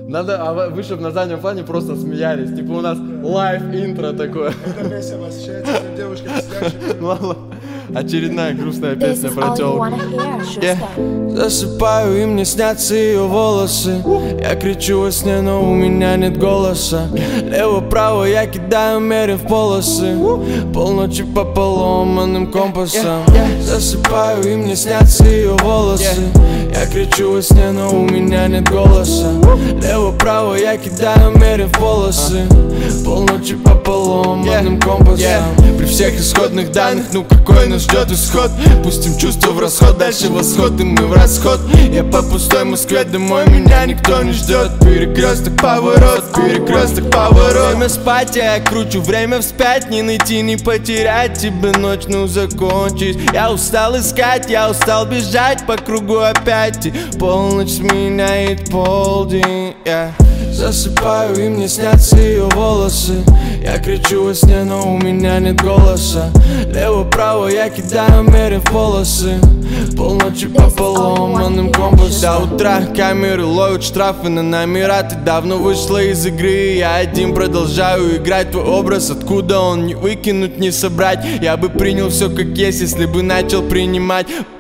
Надо, а вы чтобы на заднем плане просто смеялись. Типа у нас лайв-интро такое. Это весело ощущается, что девушка сидящая. Очередная грустная песня про тёлку. Засыпаю, и мне снятся ее волосы. Я кричу во сне, но у меня нет голоса. Лево-право я кидаю, мерив полосы. Полночи по поломанным компасам. Засыпаю, и мне снятся ее волосы. Я кричу во сне, но у меня нет голоса. Лево-право я кидаю, мерив полосы. Полночи по поломанным компасам. При всех исходных данных, ну какой нас ждет исход? Пустим чувства в расход, дальше восход, и мы в расход. Я по пустой Москве домой, меня никто не ждет. Перекресток, поворот, перекресток, поворот. Время спать, я кручу время вспять. Не найти, не потерять, тебе ночь, ну закончись. Я устал искать, я устал бежать по кругу опять. И полночь сменяет полдень, Засыпаю, и мне снятся ее волосы. Я кричу во сне, но у меня нет голоса. Лево-право я кидаю, мерив полосы. Полночи по поломанным компасам. До утра камеры ловят штрафы на номера. Ты давно вышла из игры, я один продолжаю играть твой образ. Откуда он, не выкинуть, не собрать. Я бы принял все как есть, если бы начал принимать